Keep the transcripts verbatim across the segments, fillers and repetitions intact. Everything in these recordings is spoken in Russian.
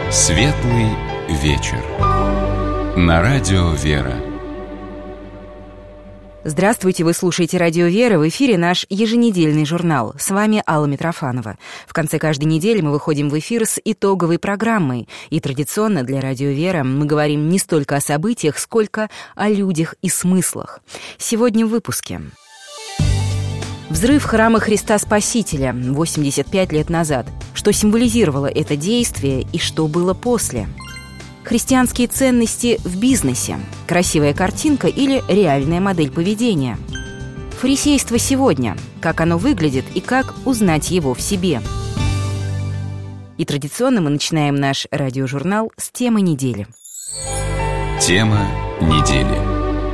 Светлый вечер. На радио «Вера». Здравствуйте, вы слушаете «Радио Вера», в эфире наш еженедельный журнал. С вами Алла Митрофанова. В конце каждой недели мы выходим в эфир с итоговой программой. И традиционно для «Радио Вера» мы говорим не столько о событиях, сколько о людях и смыслах. Сегодня в выпуске. Взрыв храма Христа Спасителя восемьдесят пять лет назад. Что символизировало это действие и что было после? Христианские ценности в бизнесе. Красивая картинка или реальная модель поведения? Фарисейство сегодня. Как оно выглядит и как узнать его в себе? И традиционно мы начинаем наш радиожурнал с темы недели. Тема недели.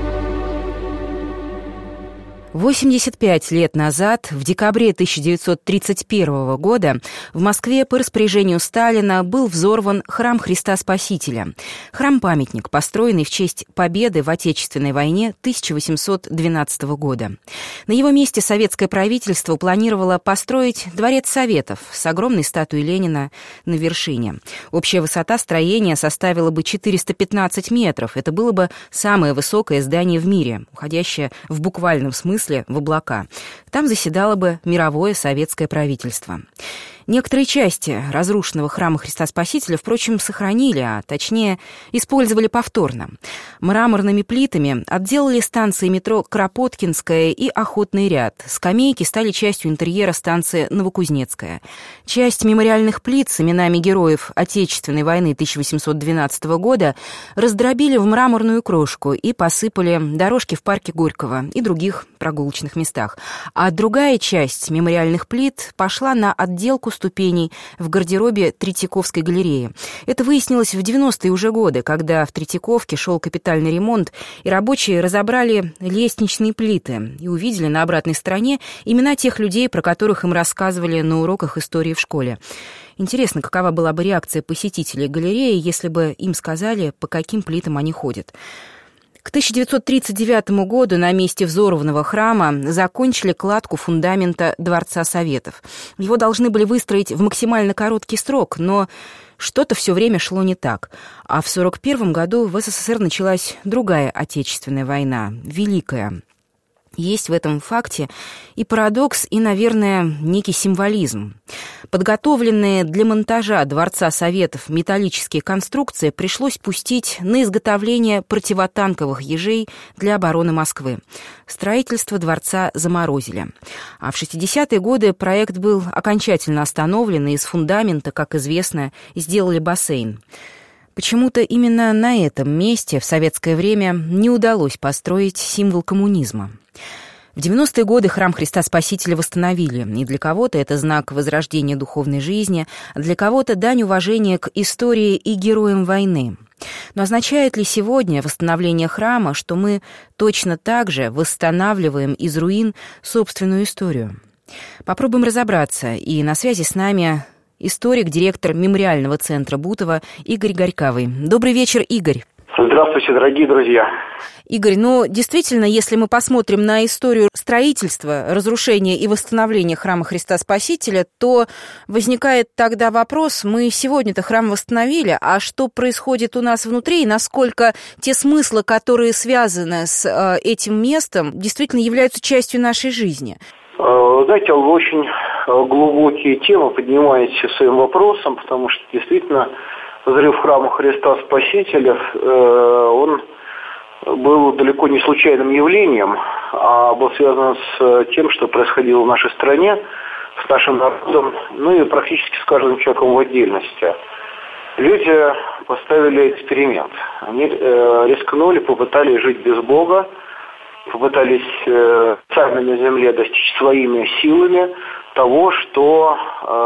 восемьдесят пять лет назад, в декабре тысяча девятьсот тридцать первого года, в Москве по распоряжению Сталина был взорван храм Христа Спасителя. Храм-памятник, построенный в честь победы в Отечественной войне тысяча восемьсот двенадцатого года. На его месте советское правительство планировало построить Дворец Советов с огромной статуей Ленина на вершине. Общая высота строения составила бы четыреста пятнадцать метров. Это было бы самое высокое здание в мире, уходящее в буквальном смысле в облака. Там заседало бы мировое советское правительство. Некоторые части разрушенного храма Христа Спасителя, впрочем, сохранили, а точнее использовали повторно. Мраморными плитами отделали станции метро Кропоткинская и Охотный ряд. Скамейки стали частью интерьера станции Новокузнецкая. Часть мемориальных плит с именами героев Отечественной войны тысяча восемьсот двенадцатого года раздробили в мраморную крошку и посыпали дорожки в парке Горького и других прогулочных местах. А другая часть мемориальных плит пошла на отделку ступеней в гардеробе Третьяковской галереи. Это выяснилось в девяностые уже годы, когда в Третьяковке шел капитальный ремонт, и рабочие разобрали лестничные плиты и увидели на обратной стороне имена тех людей, про которых им рассказывали на уроках истории в школе. Интересно, какова была бы реакция посетителей галереи, если бы им сказали, по каким плитам они ходят. К тысяча девятьсот тридцать девятому году на месте взорванного храма закончили кладку фундамента Дворца Советов. Его должны были выстроить в максимально короткий срок, но что-то все время шло не так. А в сорок первом году в СССР началась другая Отечественная война, Великая. Есть в этом факте и парадокс, и, наверное, некий символизм. Подготовленные для монтажа Дворца Советов металлические конструкции пришлось пустить на изготовление противотанковых ежей для обороны Москвы. Строительство дворца заморозили. А в шестидесятые годы проект был окончательно остановлен, и из фундамента, как известно, сделали бассейн. Почему-то именно на этом месте в советское время не удалось построить символ коммунизма. В девяностые годы храм Христа Спасителя восстановили, и для кого-то это знак возрождения духовной жизни, а для кого-то дань уважения к истории и героям войны. Но означает ли сегодня восстановление храма, что мы точно так же восстанавливаем из руин собственную историю? Попробуем разобраться, и на связи с нами историк, директор мемориального центра Бутово Игорь Горьковый. Добрый вечер, Игорь. Здравствуйте, дорогие друзья. Игорь, ну, действительно, если мы посмотрим на историю строительства, разрушения и восстановления храма Христа Спасителя, то возникает тогда вопрос, мы сегодня-то храм восстановили, а что происходит у нас внутри, и насколько те смыслы, которые связаны с э, этим местом, действительно являются частью нашей жизни? Знаете, вы очень глубокие темы поднимаете своим вопросом, потому что действительно взрыв храма Христа Спасителя, он был далеко не случайным явлением, а был связан с тем, что происходило в нашей стране, с нашим народом, ну и практически с каждым человеком в отдельности. Люди поставили эксперимент. Они рискнули, попытались жить без Бога, попытались э, сами на земле достичь своими силами того, что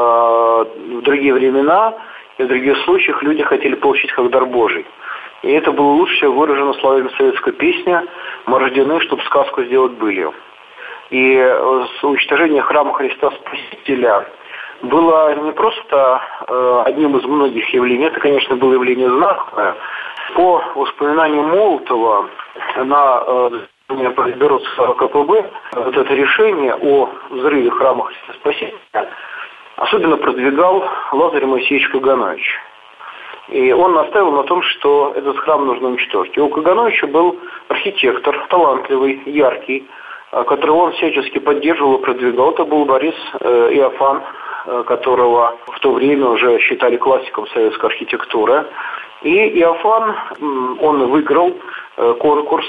э, в другие времена и в других случаях люди хотели получить как дар Божий. И это было лучше выражено словами советской песни «Мы рождены, чтобы сказку сделать былью». И уничтожение храма Христа Спасителя было не просто э, одним из многих явлений, это, конечно, было явление знаковое. По воспоминаниям Молотова на э, бюро КПБ, вот это решение о взрыве храма Христа Спасителя особенно продвигал Лазарь Моисеевич Каганович. И он настаивал на том, что этот храм нужно уничтожить. И у Кагановича был архитектор, талантливый, яркий, которого он всячески поддерживал и продвигал. Это был Борис э, Иофан, э, которого в то время уже считали классиком советской архитектуры. И Иофан, он выиграл э, конкурс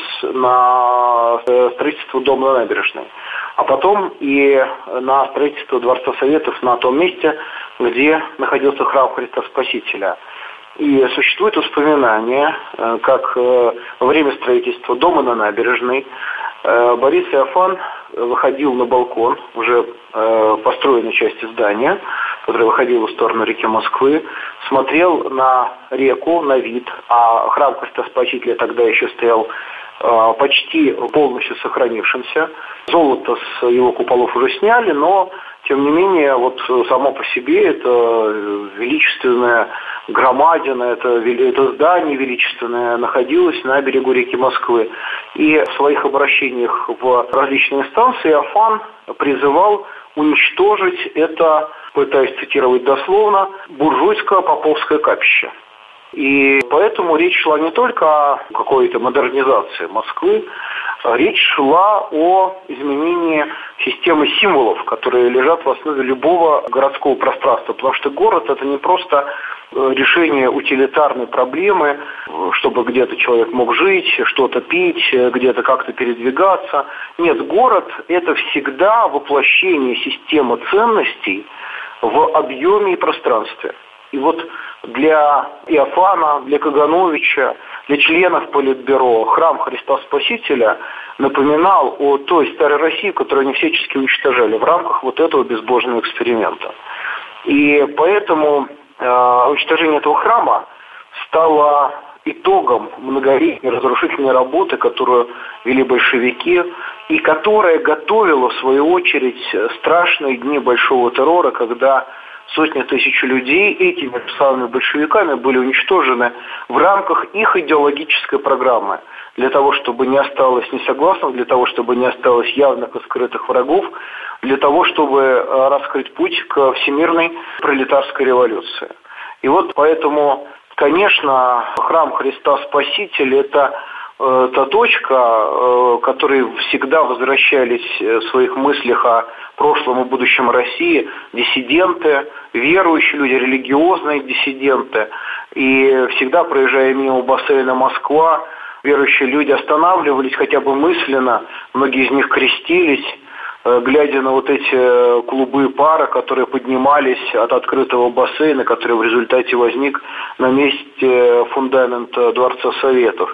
на строительство дома на набережной. А потом и на строительство Дворца Советов на том месте, где находился храм Христа Спасителя. И существует воспоминание, как во время строительства дома на набережной Борис Иофан выходил на балкон уже построенной части здания, которая выходила в сторону реки Москвы, смотрел на реку, на вид, а храм Христа Спасителя тогда еще стоял почти полностью сохранившимся. Золото с его куполов уже сняли, но, тем не менее, вот само по себе это величественная громадина, это, это здание величественное находилось на берегу реки Москвы. И в своих обращениях в различные инстанции Иофан призывал уничтожить это, пытаясь цитировать дословно, буржуйско-поповское капище. И поэтому речь шла не только о какой-то модернизации Москвы, а речь шла о изменении системы символов, которые лежат в основе любого городского пространства. Потому что город – это не просто решение утилитарной проблемы, чтобы где-то человек мог жить, что-то пить, где-то как-то передвигаться. Нет, город – это всегда воплощение системы ценностей в объеме и пространстве. И вот для Иофана, для Кагановича, для членов Политбюро храм Христа Спасителя напоминал о той старой России, которую они всячески уничтожали в рамках вот этого безбожного эксперимента. И поэтому э, уничтожение этого храма стало итогом многолетней разрушительной работы, которую вели большевики, и которая готовила, в свою очередь, страшные дни большого террора, когда сотни тысяч людей этими самыми большевиками были уничтожены в рамках их идеологической программы. Для того, чтобы не осталось несогласных, для того, чтобы не осталось явных и скрытых врагов, для того, чтобы раскрыть путь к всемирной пролетарской революции. И вот поэтому, конечно, храм Христа Спасителя – это э, та точка, э, к которой всегда возвращались в своих мыслях о прошлом и будущем России диссиденты, верующие люди, религиозные диссиденты. И всегда, проезжая мимо бассейна Москва, верующие люди останавливались хотя бы мысленно, многие из них крестились, глядя на вот эти клубы пара, которые поднимались от открытого бассейна, который в результате возник на месте фундамента Дворца Советов.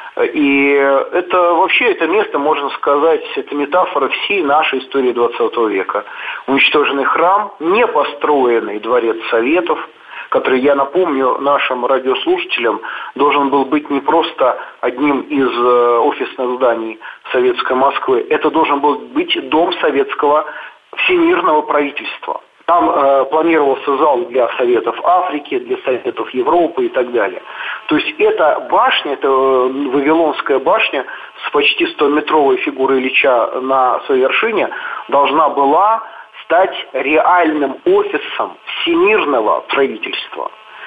И это вообще, это место, можно сказать, это метафора всей нашей истории двадцатого века. Уничтоженный храм, не построенный Дворец Советов, который, я напомню нашим радиослушателям, должен был быть не просто одним из офисных зданий советской Москвы, это должен был быть дом советского всемирного правительства. Там э, планировался зал для Советов Африки, для Советов Европы и так далее. То есть эта башня, это Вавилонская башня с почти стометровой фигурой Ильича на своей вершине, должна была стать реальным офисом всемирного правительства.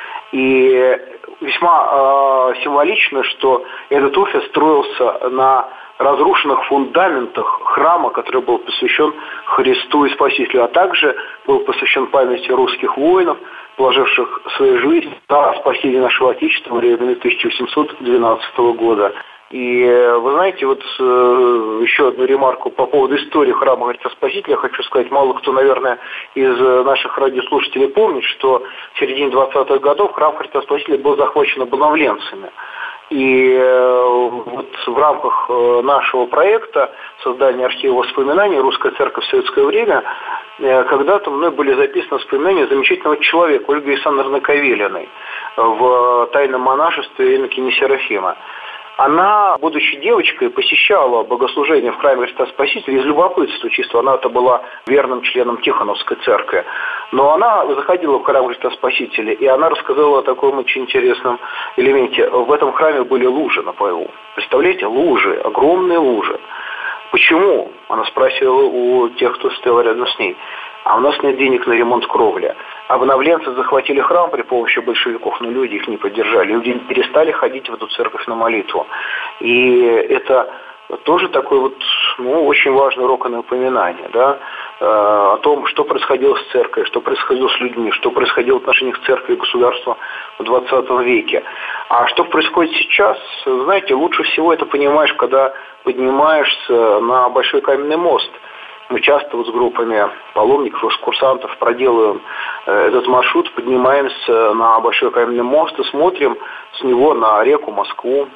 И весьма э, символично, что этот офис строился на разрушенных фундаментах храма, который был посвящен Христу и Спасителю, а также был посвящен памяти русских воинов, положивших свою жизнь за спасение нашего Отечества в время тысяча восемьсот двенадцатого года. И вы знаете, вот э, еще одну ремарку по поводу истории храма Христа Спасителя. Хочу сказать, мало кто, наверное, из наших радиослушателей помнит, что в середине двадцатых годов храм Христа Спасителя был захвачен обновленцами. И э, вот в рамках э, нашего проекта создания архива воспоминаний «Русская церковь в советское время» э, когда-то мной были записаны воспоминания замечательного человека Ольги Александровны Кавелиной в тайном монашестве инокини Серафима. Она, будучи девочкой, посещала богослужение в храме Христа Спасителя из любопытства чисто. Она-то была верным членом Тихоновской церкви. Но она заходила в храм Христа Спасителя, и она рассказала о таком очень интересном элементе. В этом храме были лужи на полу. Представляете, лужи, огромные лужи. Почему? Она спросила у тех, кто стоял рядом с ней. А у нас нет денег на ремонт кровли. обновленцы захватили храм при помощи большевиков, но люди их не поддержали. Люди перестали ходить в эту церковь на молитву. И это тоже такой вот, ну, очень важный урок и напоминание, да, о том, что происходило с церковью, что происходило с людьми, что происходило в отношениях церкви и государства в двадцатом веке. А что происходит сейчас, знаете, лучше всего это понимаешь, когда поднимаешься на Большой каменный мост. Мы часто вот с группами паломников, экскурсантов проделываем этот маршрут, поднимаемся на Большой каменный мост и смотрим с него на реку Москву.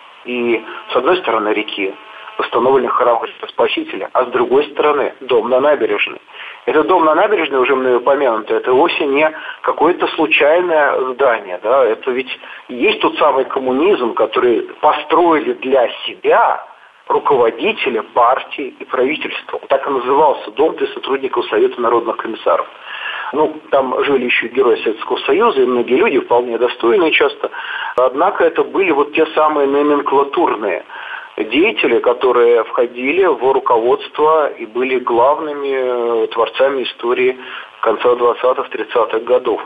И с одной стороны реки восстановлен храм Христа Спасителя, а с другой стороны дом на набережной. Этот дом на набережной, уже мной упомянутый, это вовсе не какое-то случайное здание. Да? Это ведь есть тот самый коммунизм, который построили для себя руководители партии и правительства. Так и назывался дом для сотрудников Совета народных комиссаров. Ну, там жили еще герои Советского Союза, и многие люди, вполне достойные часто. Однако это были вот те самые номенклатурные деятели, которые входили в руководство и были главными творцами истории конца двадцатых-тридцатых годов.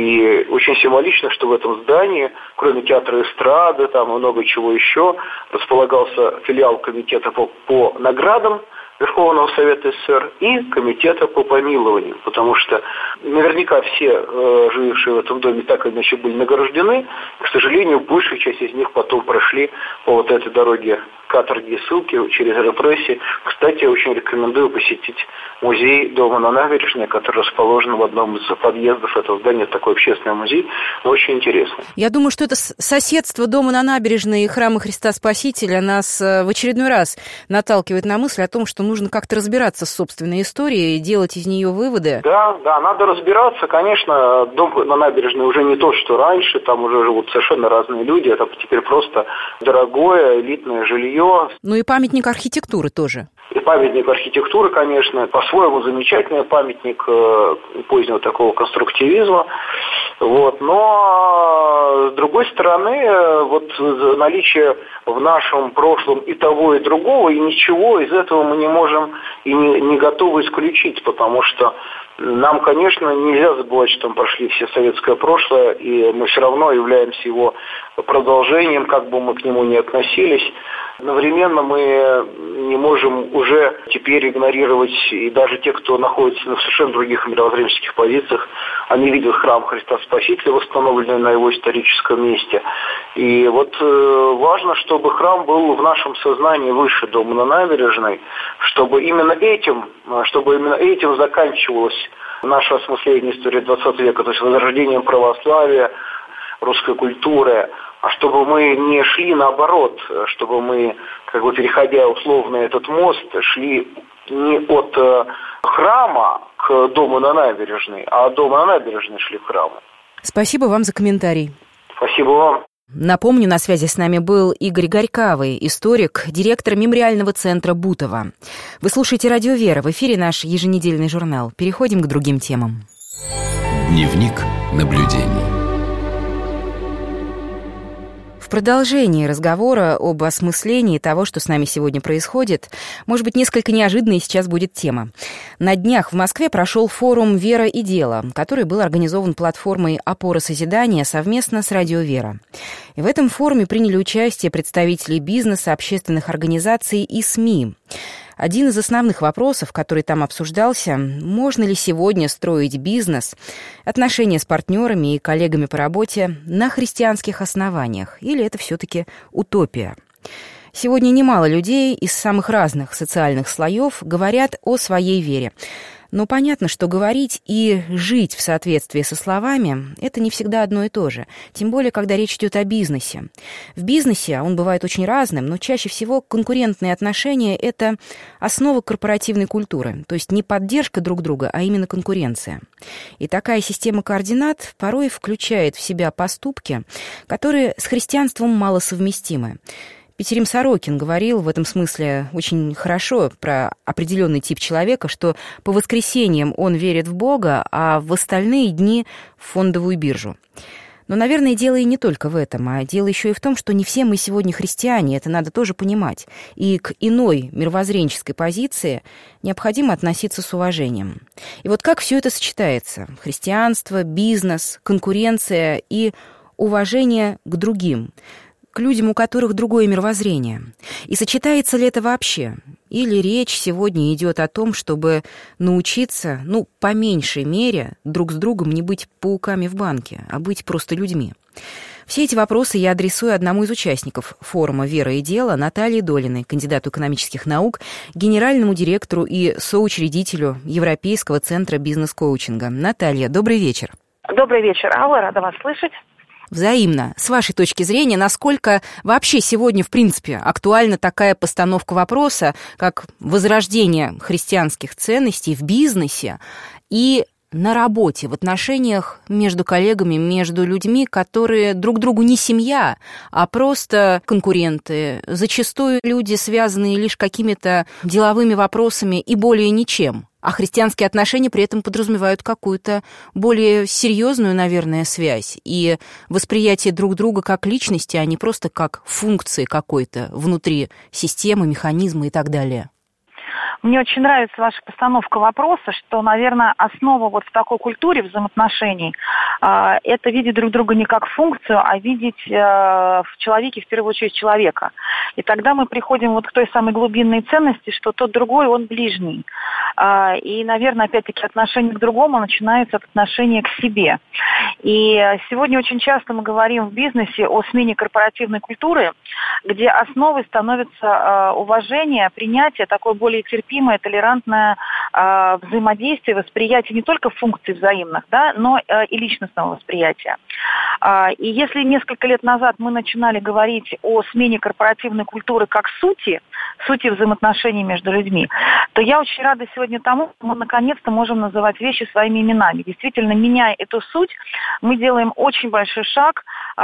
И очень символично, что в этом здании, кроме театра эстрады, там и много чего еще, располагался филиал комитета по, по наградам Верховного Совета СССР и комитета по помилованию, потому что наверняка все э, жившие в этом доме так или иначе были награждены. К сожалению, большая часть из них потом прошли по вот этой дороге каторги и ссылки через репрессии. Кстати, я очень рекомендую посетить музей дома на набережной, который расположен в одном из подъездов этого здания. Такой общественный музей, очень интересный. Я думаю, что это соседство дома на набережной и храма Христа Спасителя нас в очередной раз наталкивает на мысль о том, что нужно как-то разбираться с собственной историей и делать из нее выводы. Да, да, надо разбираться. Конечно, дом на набережной уже не тот, что раньше. Там уже живут совершенно разные люди. Это теперь просто дорогое элитное жилье. Ну и памятник архитектуры тоже. И памятник архитектуры, конечно, по-своему замечательный памятник э, позднего такого конструктивизма. Вот. Но, с другой стороны, вот наличие в нашем прошлом и того, и другого, и ничего из этого мы не можем и не, не готовы исключить, потому что нам, конечно, нельзя забывать, что мы прошли все советское прошлое, и мы все равно являемся его продолжением, как бы мы к нему ни относились. Одновременно мы не можем уже теперь игнорировать, и даже те, кто находится на совершенно других мировоззренческих позициях, они видят храм Христа Спасителя, восстановленный на его историческом месте. И вот э, важно, чтобы храм был в нашем сознании выше дома на набережной, чтобы именно этим, чтобы именно этим заканчивалось наше осмысление истории двадцатого века, то есть возрождением православия, русской культуры, а чтобы мы не шли наоборот, чтобы мы, как бы переходя условно этот мост, шли не от э, храма к дому на набережной, а от дома на набережной шли к храму. Спасибо вам за комментарий. Спасибо вам. Напомню, на связи с нами был Игорь Горькавый, историк, директор мемориального центра Бутово. Вы слушаете «Радио Вера», в эфире наш еженедельный журнал. Переходим к другим темам. Дневник наблюдений. В продолжении разговора об осмыслении того, что с нами сегодня происходит, может быть, несколько неожиданной сейчас будет тема. На днях в Москве прошел форум «Вера и дело», который был организован платформой «Опора созидания» совместно с «Радио Вера». И в этом форуме приняли участие представители бизнеса, общественных организаций и СМИ. Один из основных вопросов, который там обсуждался, можно ли сегодня строить бизнес, отношения с партнерами и коллегами по работе на христианских основаниях, или это все-таки утопия? Сегодня немало людей из самых разных социальных слоев говорят о своей вере. Но понятно, что говорить и жить в соответствии со словами – это не всегда одно и то же, тем более, когда речь идет о бизнесе. В бизнесе он бывает очень разным, но чаще всего конкурентные отношения – это основа корпоративной культуры, то есть не поддержка друг друга, а именно конкуренция. И такая система координат порой включает в себя поступки, которые с христианством малосовместимы. Петерим Сорокин говорил в этом смысле очень хорошо про определенный тип человека, что по воскресеньям он верит в Бога, а в остальные дни в фондовую биржу. Но, наверное, дело и не только в этом, а дело еще и в том, что не все мы сегодня христиане, это надо тоже понимать. И к иной мировоззренческой позиции необходимо относиться с уважением. И вот как все это сочетается? Христианство, бизнес, конкуренция и уважение к другим, к людям, у которых другое мировоззрение. И сочетается ли это вообще? Или речь сегодня идет о том, чтобы научиться, ну, по меньшей мере, друг с другом не быть пауками в банке, а быть просто людьми? Все эти вопросы я адресую одному из участников форума «Вера и дело» Наталье Долиной, кандидату экономических наук, генеральному директору и соучредителю Европейского центра бизнес-коучинга. Наталья, добрый вечер. Добрый вечер, Алла, рада вас слышать. Взаимно. С вашей точки зрения, насколько вообще сегодня, в принципе, актуальна такая постановка вопроса, как возрождение христианских ценностей в бизнесе и на работе, в отношениях между коллегами, между людьми, которые друг другу не семья, а просто конкуренты, зачастую люди, связанные лишь какими-то деловыми вопросами и более ничем. А христианские отношения при этом подразумевают какую-то более серьезную, наверное, связь и восприятие друг друга как личности, а не просто как функции какой-то внутри системы, механизма и так далее. Мне очень нравится ваша постановка вопроса, что, наверное, основа вот в такой культуре взаимоотношений э, это видеть друг друга не как функцию, а видеть э, в человеке, в первую очередь, человека. И тогда мы приходим вот к той самой глубинной ценности, что тот другой, он ближний. Э, и, наверное, опять-таки отношение к другому начинается от отношения к себе. И сегодня очень часто мы говорим в бизнесе о смене корпоративной культуры, где основой становится э, уважение, принятие, такое более терпимое, толерантное э, взаимодействие, восприятие не только функций взаимных, да, но э, и личностного восприятия. Э, и если несколько лет назад мы начинали говорить о смене корпоративной культуры как сути, сути взаимоотношений между людьми, то я очень рада сегодня тому, что мы наконец-то можем называть вещи своими именами. Действительно, меняя эту суть, мы делаем очень большой шаг, э,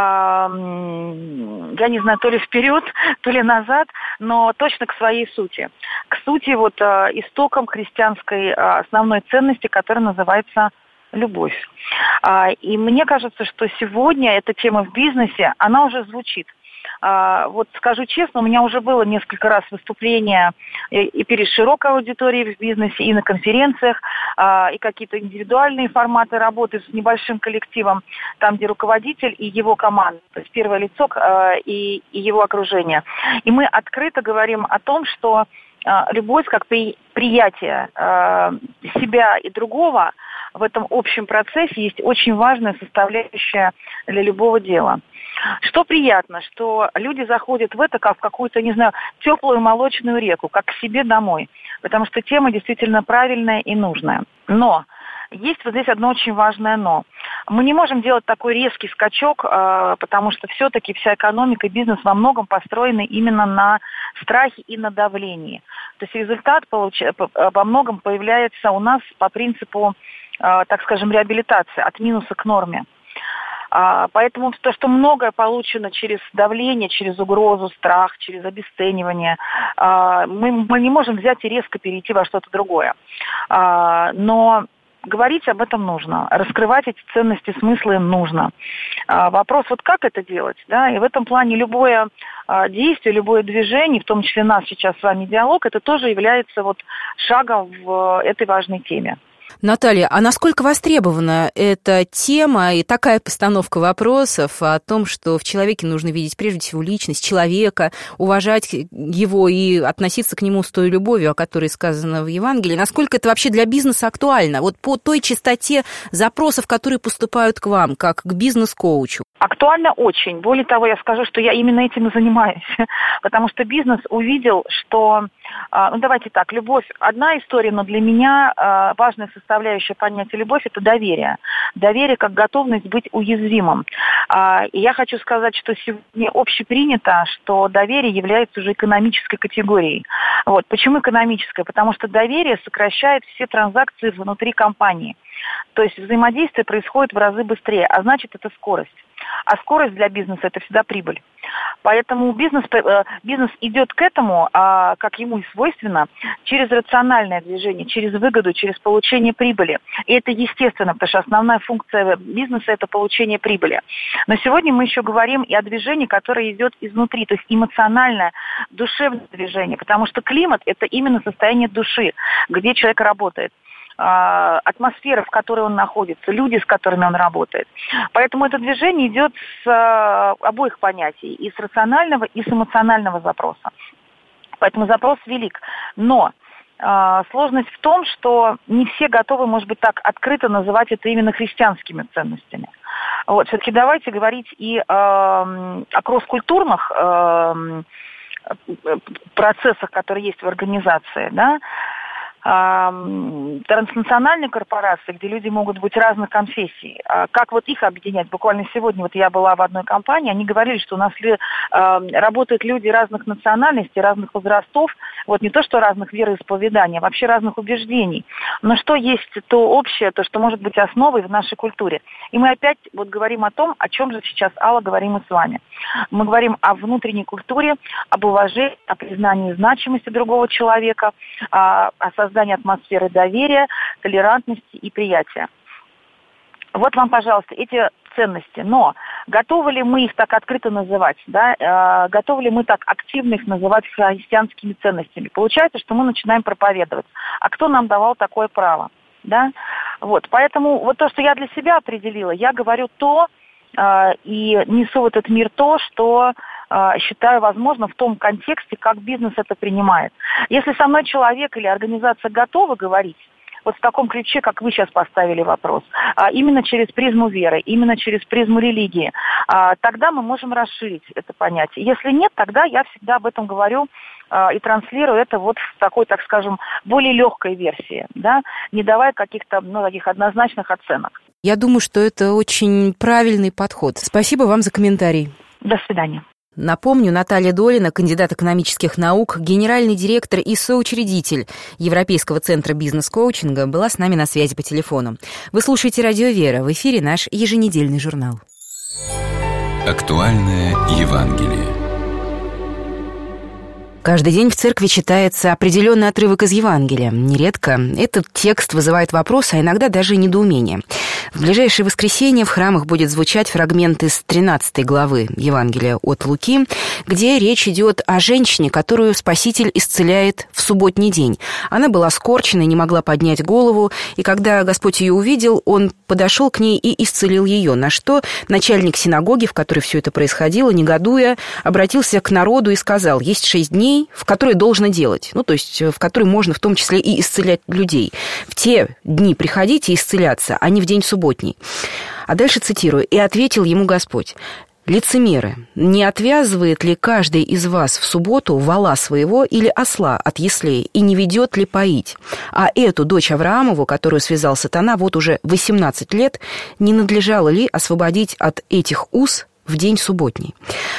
я не знаю, то ли вперед, то ли назад, но точно к своей сути. К сути, вот э, истокам христианской э, основной ценности, которая называется любовь. Э, и мне кажется, что сегодня эта тема в бизнесе, она уже звучит. Uh, вот скажу честно, у меня уже было несколько раз выступления и, и перед широкой аудиторией в бизнесе, и на конференциях, uh, и какие-то индивидуальные форматы работы с небольшим коллективом, там, где руководитель и его команда, то есть первое лицо uh, и, и его окружение. И мы открыто говорим о том, что uh, любовь как при, приятие uh, себя и другого в этом общем процессе есть очень важная составляющая для любого дела. Что приятно, что люди заходят в это как в какую-то, не знаю, теплую молочную реку, как к себе домой, потому что тема действительно правильная и нужная. Но есть вот здесь одно очень важное «но». Мы не можем делать такой резкий скачок, потому что все-таки вся экономика и бизнес во многом построены именно на страхе и на давлении. То есть результат во многом появляется у нас по принципу, так скажем, реабилитации от минуса к норме. Поэтому то, что многое получено через давление, через угрозу, страх, через обесценивание, мы, мы не можем взять и резко перейти во что-то другое. Но говорить об этом нужно, раскрывать эти ценности, смыслы нужно. Вопрос, вот как это делать, да, и в этом плане любое действие, любое движение, в том числе наш сейчас с вами диалог, это тоже является вот шагом в этой важной теме. Наталья, а насколько востребована эта тема и такая постановка вопросов о том, что в человеке нужно видеть прежде всего личность человека, уважать его и относиться к нему с той любовью, о которой сказано в Евангелии? Насколько это вообще для бизнеса актуально? Вот по той частоте запросов, которые поступают к вам, как к бизнес-коучу. Актуально очень. Более того, я скажу, что я именно этим и занимаюсь. Потому что бизнес увидел, что... Ну, давайте так, любовь – одна история, но для меня важная составляющая понятия любовь – это доверие. Доверие как готовность быть уязвимым. И я хочу сказать, что сегодня общепринято, что доверие является уже экономической категорией. Вот. Почему экономической? Потому что доверие сокращает все транзакции внутри компании. То есть взаимодействие происходит в разы быстрее, а значит, это скорость. А скорость для бизнеса – это всегда прибыль. Поэтому бизнес, бизнес идет к этому, как ему и свойственно, через рациональное движение, через выгоду, через получение прибыли. И это естественно, потому что основная функция бизнеса – это получение прибыли. Но сегодня мы еще говорим и о движении, которое идет изнутри, то есть эмоциональное, душевное движение, потому что климат – это именно состояние души, где человек работает. Атмосфера, в которой он находится, люди, с которыми он работает. Поэтому это движение идет с обоих понятий, и с рационального, и с эмоционального запроса. Поэтому запрос велик. Но э, сложность в том, что не все готовы, может быть, так открыто называть это именно христианскими ценностями. Вот, все-таки давайте говорить и э, о кросс-культурных э, процессах, которые есть в организации, да. Транснациональные корпорации, где люди могут быть разных конфессий. Как вот их объединять? Буквально сегодня вот я была в одной компании, они говорили, что у нас ли, э, работают люди разных национальностей, разных возрастов, вот не то, что разных вероисповеданий, а вообще разных убеждений. Но что есть то общее, то, что может быть основой в нашей культуре. И мы опять вот говорим о том, о чем же сейчас, Алла, говорим мы с вами. Мы говорим о внутренней культуре, об уважении, о признании значимости другого человека, о, о создании атмосферы доверия, толерантности и приятия. Вот вам, пожалуйста, эти ценности. Но готовы ли мы их так открыто называть? Да? Э, готовы ли мы так активно их называть христианскими ценностями? Получается, что мы начинаем проповедовать. А кто нам давал такое право? Да? Вот. Поэтому вот то, что я для себя определила, я говорю то э, и несу в этот мир то, что считаю возможно в том контексте, как бизнес это принимает. Если со мной человек или организация готовы говорить, вот в таком ключе, как вы сейчас поставили вопрос, именно через призму веры, именно через призму религии, тогда мы можем расширить это понятие. Если нет, тогда я всегда об этом говорю и транслирую это вот в такой, так скажем, более легкой версии, да, не давая каких-то, ну, таких однозначных оценок. Я думаю, что это очень правильный подход. Спасибо вам за комментарий. До свидания. Напомню, Наталья Долина, кандидат экономических наук, генеральный директор и соучредитель Европейского центра бизнес-коучинга, была с нами на связи по телефону. Вы слушаете «Радио Вера», в эфире наш еженедельный журнал. Актуальное Евангелие. Каждый день в церкви читается определенный отрывок из Евангелия. Нередко этот текст вызывает вопросы, а иногда даже недоумение. В ближайшее воскресенье в храмах будет звучать фрагмент из тринадцатой главы Евангелия от Луки, где речь идет о женщине, которую Спаситель исцеляет в субботний день. Она была скорчена и не могла поднять голову, и когда Господь ее увидел, Он подошел к ней и исцелил ее, на что начальник синагоги, в которой все это происходило, негодуя, обратился к народу и сказал: «Есть шесть дней, в которые должно делать, ну, то есть в которые можно в том числе и исцелять людей. В те дни приходите исцеляться, а не в день субботний». А дальше цитирую: «И ответил ему Господь: лицемеры, не отвязывает ли каждый из вас в субботу вола своего или осла от яслей, и не ведет ли поить? А эту дочь Авраамову, которую связал сатана вот уже восемнадцать лет, не надлежало ли освободить от этих уз в день субботний?»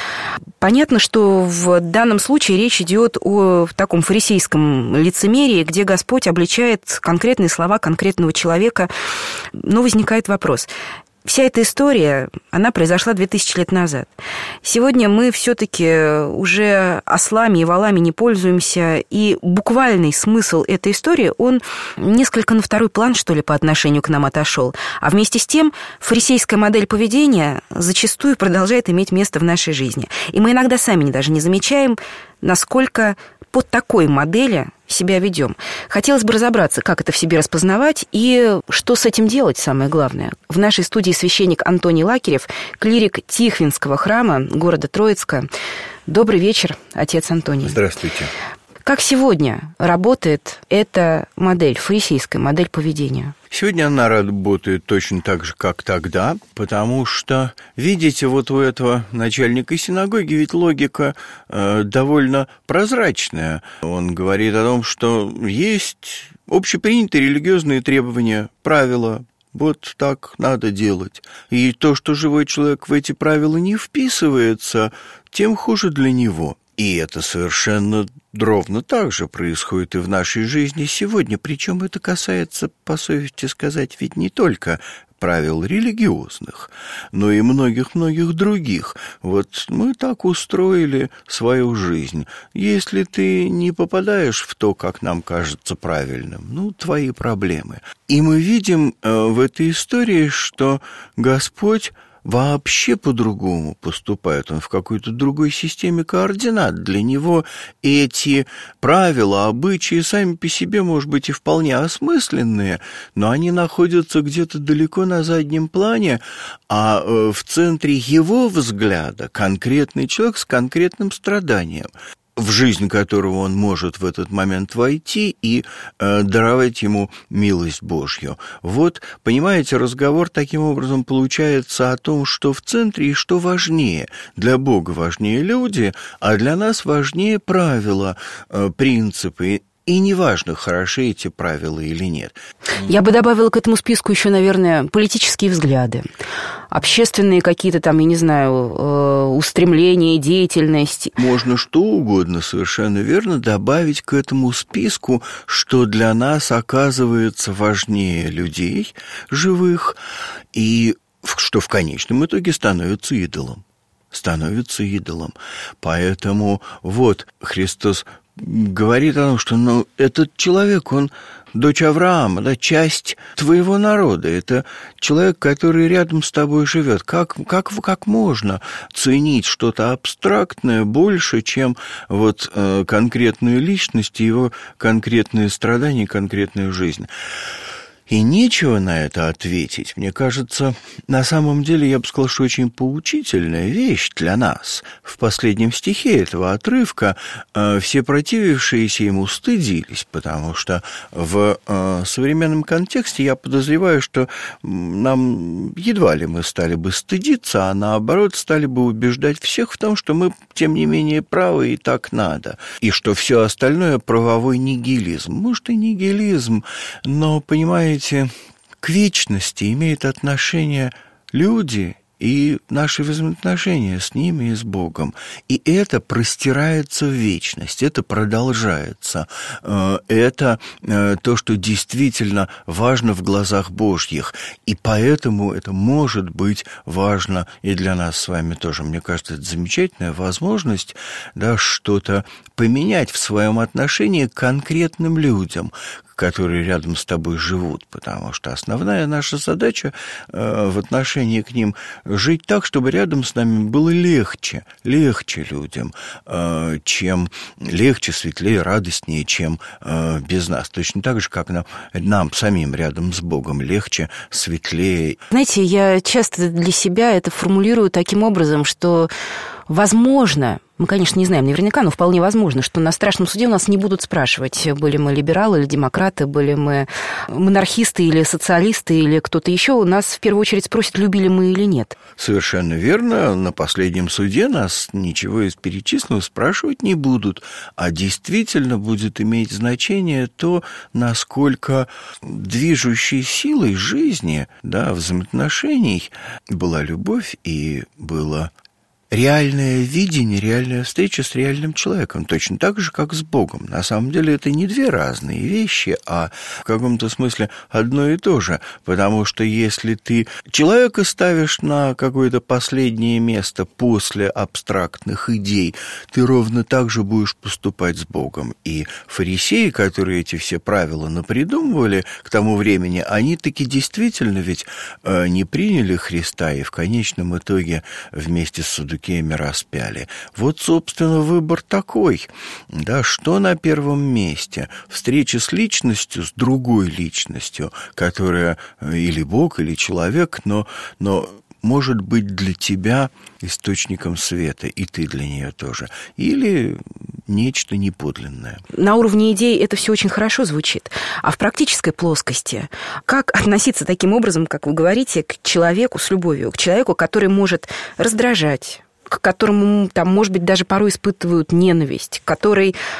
Понятно, что в данном случае речь идет о таком фарисейском лицемерии, где Господь обличает конкретные слова конкретного человека. Но возникает вопрос. Вся эта история, она произошла две тысячи лет назад. Сегодня мы все-таки уже ослами и волами не пользуемся, и буквальный смысл этой истории, он несколько на второй план, что ли, по отношению к нам отошел. А вместе с тем фарисейская модель поведения зачастую продолжает иметь место в нашей жизни. И мы иногда сами даже не замечаем, насколько по такой модели себя ведем. Хотелось бы разобраться, как это в себе распознавать и что с этим делать, самое главное. В нашей студии священник Антоний Лакерев, клирик Тихвинского храма города Троицка. Добрый вечер, отец Антоний. Здравствуйте. Как сегодня работает эта модель, фарисейская модель поведения? Сегодня она работает точно так же, как тогда, потому что, видите, вот у этого начальника синагоги ведь логика э, довольно прозрачная. Он говорит о том, что есть общепринятые религиозные требования, правила. Вот так надо делать. И то, что живой человек в эти правила не вписывается, тем хуже для него. И это совершенно ровно так же происходит и в нашей жизни сегодня. Причем это касается, по совести сказать, ведь не только правил религиозных, но и многих-многих других. Вот мы так устроили свою жизнь. Если ты не попадаешь в то, как нам кажется правильным, ну, твои проблемы. И мы видим в этой истории, что Господь вообще по-другому поступает, он в какой-то другой системе координат. Для него эти правила, обычаи сами по себе, может быть, и вполне осмысленные, но они находятся где-то далеко на заднем плане, а в центре его взгляда конкретный человек с конкретным страданием, в жизнь которого он может в этот момент войти и э, даровать ему милость Божью. Вот, понимаете, разговор таким образом получается о том, что в центре и что важнее. Для Бога важнее люди, а для нас важнее правила, э, принципы. И неважно, хороши эти правила или нет. Я бы добавила к этому списку еще, наверное, политические взгляды, общественные какие-то там, я не знаю, устремления, деятельность. Можно что угодно, совершенно верно, добавить к этому списку, что для нас оказывается важнее людей живых, и что в конечном итоге становится идолом. Становится идолом. Поэтому вот Христос говорит о том, что ну, этот человек, он дочь Авраама, да, часть твоего народа, это человек, который рядом с тобой живет. Как, как, как можно ценить что-то абстрактное больше, чем вот э, конкретную личность и его конкретные страдания, конкретную жизнь? И нечего на это ответить. Мне кажется, на самом деле, я бы сказал, что очень поучительная вещь для нас. В последнем стихе этого отрывка э, все противившиеся ему стыдились, потому что в э, современном контексте я подозреваю, что нам едва ли мы стали бы стыдиться, а наоборот стали бы убеждать всех в том, что мы, тем не менее, правы и так надо, и что все остальное правовой нигилизм. Может, и нигилизм, но, понимаете, к вечности имеют отношение люди и наши взаимоотношения с ними и с Богом. И это простирается в вечность, это продолжается. Это то, что действительно важно в глазах Божьих. И поэтому это может быть важно и для нас с вами тоже. Мне кажется, это замечательная возможность, да, что-то поменять в своем отношении к конкретным людям, которые рядом с тобой живут, потому что основная наша задача э, в отношении к ним жить так, чтобы рядом с нами было легче, легче людям, э, чем легче, светлее, радостнее, чем э, без нас. Точно так же, как нам, нам самим рядом с Богом легче, светлее. Знаете, я часто для себя это формулирую таким образом, что возможно, мы, конечно, не знаем наверняка, но вполне возможно, что на страшном суде у нас не будут спрашивать, были мы либералы или демократы, были мы монархисты или социалисты, или кто-то еще. У нас в первую очередь спросят, любили мы или нет. Совершенно верно. На последнем суде нас ничего из перечисленного спрашивать не будут, а действительно будет иметь значение то, насколько движущей силой жизни, да, взаимоотношений была любовь и было реальное видение, реальная встреча с реальным человеком, точно так же, как с Богом. На самом деле это не две разные вещи, а в каком-то смысле одно и то же, потому что если ты человека ставишь на какое-то последнее место после абстрактных идей, ты ровно так же будешь поступать с Богом. И фарисеи, которые эти все правила напридумывали к тому времени, они таки действительно ведь не приняли Христа и в конечном итоге вместе с Саддукеями распяли. Вот, собственно, выбор такой, да, что на первом месте? Встреча с личностью, с другой личностью, которая или Бог, или человек, но, но может быть для тебя источником света, и ты для нее тоже. Или нечто неподлинное. На уровне идей это все очень хорошо звучит. А в практической плоскости как относиться таким образом, как вы говорите, к человеку с любовью, к человеку, который может раздражать, к которому, там, может быть, даже порой испытывают ненависть, который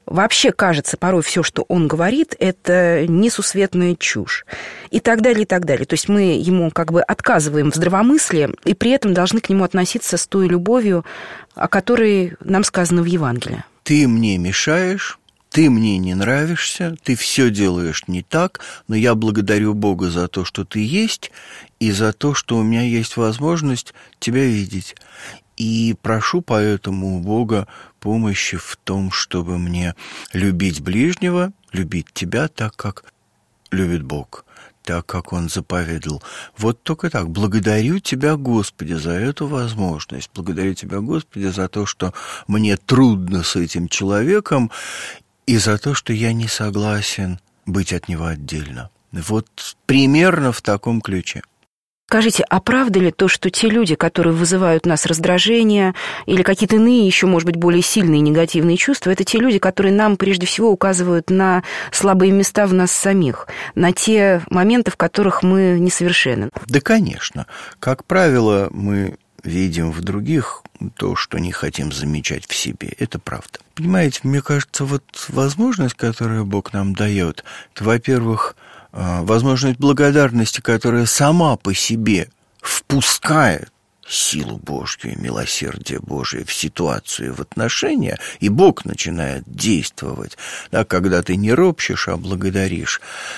вообще кажется порой все, что он говорит, это несусветная чушь. И так далее, и так далее. То есть мы ему как бы отказываем в здравомыслии, и при этом должны к нему относиться с той любовью, о которой нам сказано в Евангелии. Ты мне мешаешь, ты мне не нравишься, ты все делаешь не так, но я благодарю Бога за то, что ты есть, и за то, что у меня есть возможность тебя видеть. И прошу поэтому у Бога помощи в том, чтобы мне любить ближнего, любить тебя так, как любит Бог, так, как Он заповедал. Вот только так. Благодарю Тебя, Господи, за эту возможность. Благодарю Тебя, Господи, за то, что мне трудно с этим человеком, и за то, что я не согласен быть от него отдельно. Вот примерно в таком ключе. Скажите, а правда ли то, что те люди, которые вызывают у нас раздражение или какие-то иные, еще, может быть, более сильные негативные чувства, это те люди, которые нам прежде всего указывают на слабые места в нас самих, на те моменты, в которых мы несовершенны? Да, конечно. Как правило, мы видим в других то, что не хотим замечать в себе. Это правда. Понимаете, мне кажется, вот возможность, которую Бог нам дает, это, во-первых, возможность благодарности, которая сама по себе впускает силу Божью и милосердие Божие в ситуацию, в отношения, и Бог начинает действовать, да, когда ты не ропщешь, а благодаришь.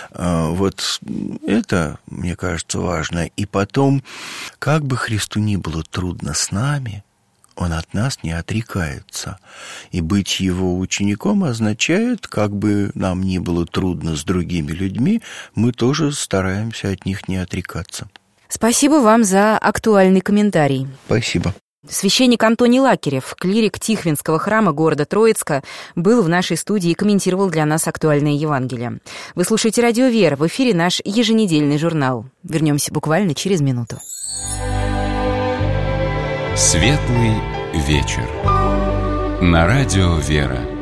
Вот это, мне кажется, важно. И потом, как бы Христу ни было трудно с нами, Он от нас не отрекается. И быть Его учеником означает, как бы нам ни было трудно с другими людьми, мы тоже стараемся от них не отрекаться. Спасибо вам за актуальный комментарий. Спасибо. Священник Антоний Лакерев, клирик Тихвинского храма города Троицка, был в нашей студии и комментировал для нас актуальное Евангелие. Вы слушаете «Радио Вера», в эфире наш еженедельный журнал. Вернемся буквально через минуту. Светлый вечер. На радио «Вера».